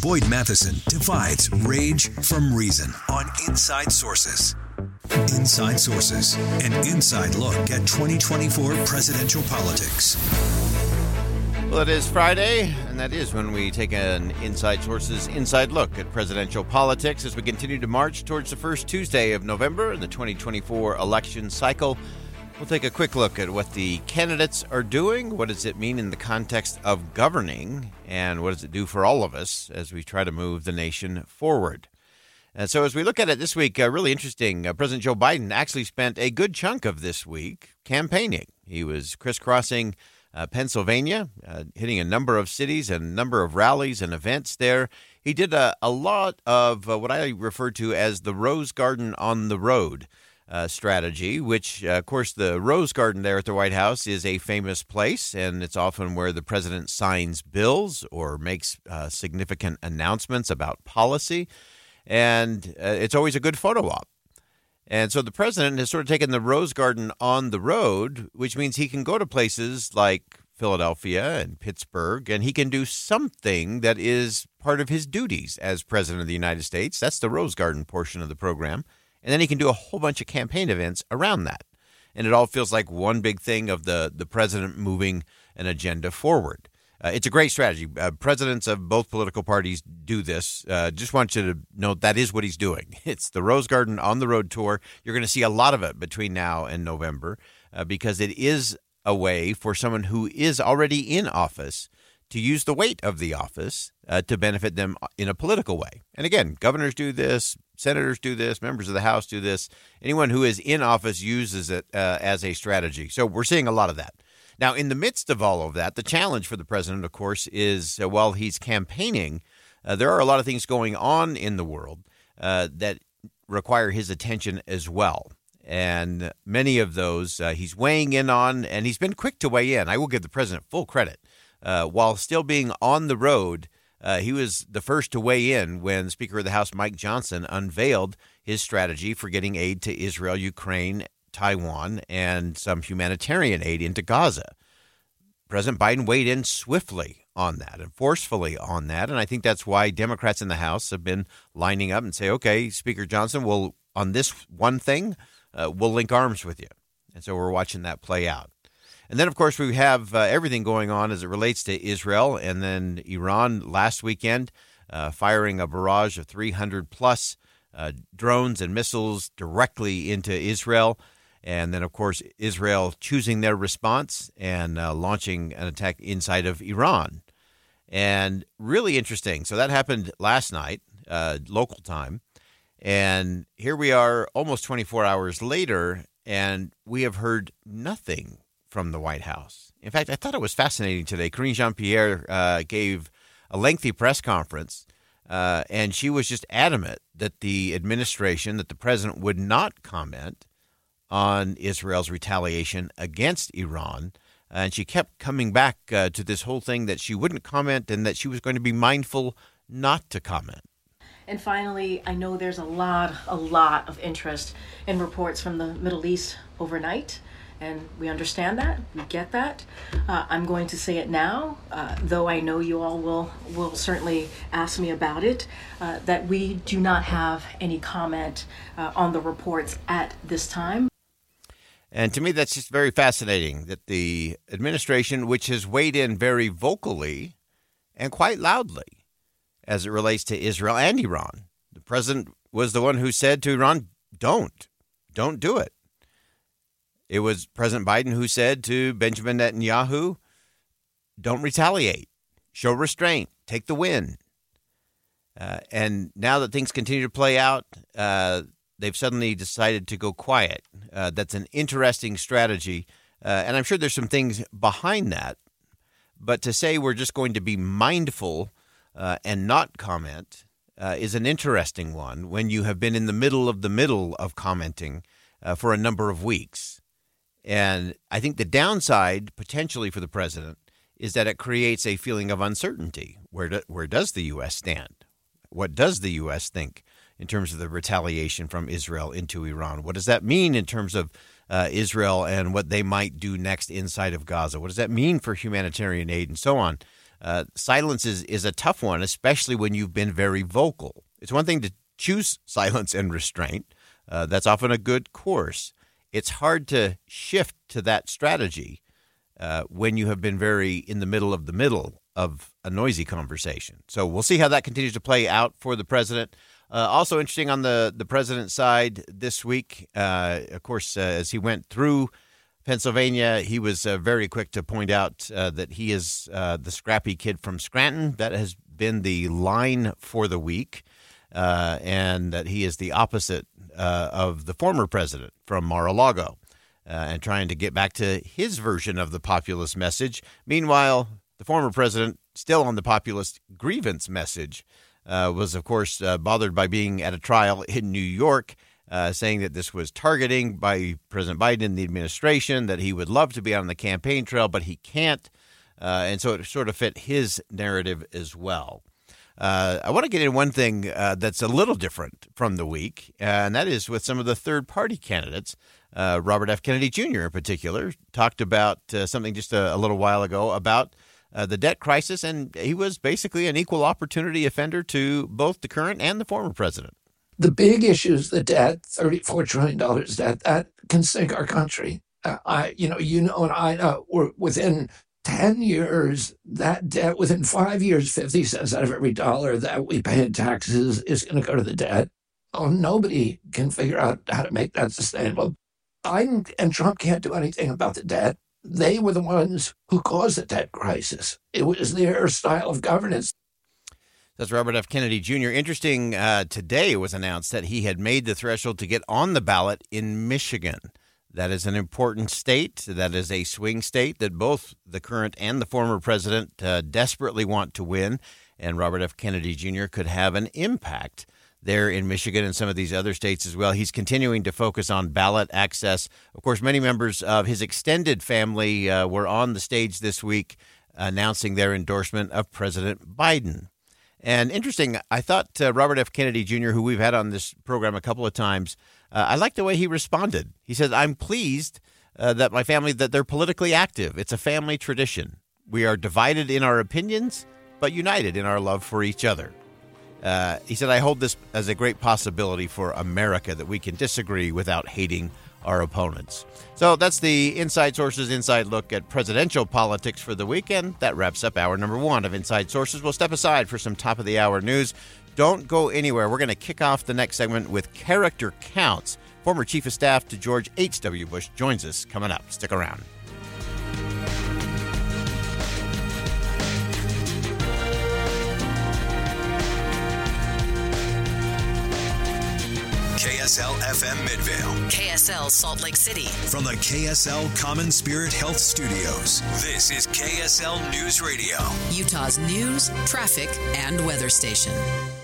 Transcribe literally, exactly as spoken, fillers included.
Boyd Matheson divides rage from reason on Inside Sources. Inside Sources, an inside look at twenty twenty-four presidential politics. Well, it is Friday, and that is when we take an Inside Sources inside look at presidential politics as we continue to march towards the first Tuesday of November in the twenty twenty-four election cycle. We'll take a quick look at what the candidates are doing. What does it mean in the context of governing? And what does it do for all of us as we try to move the nation forward? And so as we look at it this week, uh, really interesting, uh, President Joe Biden actually spent a good chunk of this week campaigning. He was crisscrossing uh, Pennsylvania, uh, hitting a number of cities and a number of rallies and events there. He did a, a lot of uh, what I refer to as the Rose Garden on the road Uh, strategy, which, uh, of course, the Rose Garden there at the White House is a famous place, and it's often where the president signs bills or makes uh, significant announcements about policy, and uh, it's always a good photo op. And so the president has sort of taken the Rose Garden on the road, which means he can go to places like Philadelphia and Pittsburgh, and he can do something that is part of his duties as president of the United States. That's the Rose Garden portion of the program. And then he can do a whole bunch of campaign events around that. And it all feels like one big thing of the, the president moving an agenda forward. Uh, it's a great strategy. Uh, presidents of both political parties do this. Uh, just want you to know that is what he's doing. It's the Rose Garden on the road tour. You're going to see a lot of it between now and November uh, because it is a way for someone who is already in office to use the weight of the office uh, to benefit them in a political way. And again, governors do this, senators do this, members of the House do this. Anyone who is in office uses it uh, as a strategy. So we're seeing a lot of that. Now, in the midst of all of that, the challenge for the president, of course, is uh, while he's campaigning, uh, there are a lot of things going on in the world uh, that require his attention as well. And many of those uh, he's weighing in on, and he's been quick to weigh in. I will give the president full credit. Uh, while still being on the road, uh, he was the first to weigh in when Speaker of the House Mike Johnson unveiled his strategy for getting aid to Israel, Ukraine, Taiwan, and some humanitarian aid into Gaza. President Biden weighed in swiftly on that and forcefully on that, and I think that's why Democrats in the House have been lining up and say, okay, Speaker Johnson, will on this one thing, uh, we'll link arms with you. And so we're watching that play out. And then, of course, we have uh, everything going on as it relates to Israel and then Iran last weekend, uh, firing a barrage of three hundred plus uh, drones and missiles directly into Israel. And then, of course, Israel choosing their response and uh, launching an attack inside of Iran. And really interesting. So that happened last night, uh, local time. And here we are almost twenty-four hours later, and we have heard nothing from the White House. In fact, I thought it was fascinating today. Karine Jean-Pierre uh, gave a lengthy press conference, uh, and she was just adamant that the administration, that the president would not comment on Israel's retaliation against Iran. And she kept coming back uh, to this whole thing that she wouldn't comment and that she was going to be mindful not to comment. And finally, I know there's a lot, a lot of interest in reports from the Middle East overnight. And we understand that. We get that. Uh, I'm going to say it now, uh, though I know you all will will certainly ask me about it, uh, that we do not have any comment uh, on the reports at this time. And to me, that's just very fascinating that the administration, which has weighed in very vocally and quite loudly as it relates to Israel and Iran, the president was the one who said to Iran, don't, don't do it. It was President Biden who said to Benjamin Netanyahu, don't retaliate, show restraint, take the win. Uh, and now that things continue to play out, uh, they've suddenly decided to go quiet. Uh, that's an interesting strategy. Uh, and I'm sure there's some things behind that. But to say we're just going to be mindful uh, and not comment uh, is an interesting one when you have been in the middle of the middle of commenting uh, for a number of weeks. And I think the downside potentially for the president is that it creates a feeling of uncertainty. Where do, where does the U S stand? What does the U S think in terms of the retaliation from Israel into Iran? What does that mean in terms of uh, Israel and what they might do next inside of Gaza? What does that mean for humanitarian aid and so on? Uh, silence is, is a tough one, especially when you've been very vocal. It's one thing to choose silence and restraint. Uh, that's often a good course. It's hard to shift to that strategy uh, when you have been very in the middle of the middle of a noisy conversation. So we'll see how that continues to play out for the president. Uh, also interesting on the, the president's side this week, uh, of course, uh, as he went through Pennsylvania, he was uh, very quick to point out uh, that he is uh, the scrappy kid from Scranton. That has been the line for the week, uh, and that he is the opposite uh, of the former president from Mar-a-Lago, uh, and trying to get back to his version of the populist message. Meanwhile, the former president, still on the populist grievance message, uh, was, of course, uh, bothered by being at a trial in New York, Uh, saying that this was targeting by President Biden and the administration, that he would love to be on the campaign trail, but he can't. Uh, and so it sort of fit his narrative as well. Uh, I want to get in one thing uh, that's a little different from the week, uh, and that is with some of the third-party candidates. Uh, Robert F. Kennedy Junior in particular talked about uh, something just a, a little while ago about uh, the debt crisis, and he was basically an equal opportunity offender to both the current and the former president. The big issue is the debt, thirty-four trillion dollars debt, that can sink our country. Uh, I, you know, you know, and I know we're within ten years, that debt, within five years, fifty cents out of every dollar that we pay in taxes is going to go to the debt. Oh, nobody can figure out how to make that sustainable. Biden and Trump can't do anything about the debt. They were the ones who caused the debt crisis. It was their style of governance. That's Robert F. Kennedy Junior Interesting, uh, today it was announced that he had made the threshold to get on the ballot in Michigan. That is an important state. That is a swing state that both the current and the former president uh, desperately want to win. And Robert F. Kennedy Junior could have an impact there in Michigan and some of these other states as well. He's continuing to focus on ballot access. Of course, many members of his extended family uh, were on the stage this week announcing their endorsement of President Biden. And interesting, I thought uh, Robert F. Kennedy Junior, who we've had on this program a couple of times, uh, I like the way he responded. He said, I'm pleased uh, that my family, that they're politically active. It's a family tradition. We are divided in our opinions, but united in our love for each other. Uh, he said, I hold this as a great possibility for America, that we can disagree without hating our opponents. So that's the Inside Sources Inside Look at presidential politics for the weekend. That wraps up hour number one of Inside Sources. We'll step aside for some top-of-the-hour news. Don't go anywhere. We're going to kick off the next segment with Character Counts. Former Chief of Staff to George H W. Bush joins us coming up. Stick around. K S L F M Midvale. K S L Salt Lake City. From the K S L Common Spirit Health Studios, this is K S L News Radio. Utah's news, traffic, and weather station.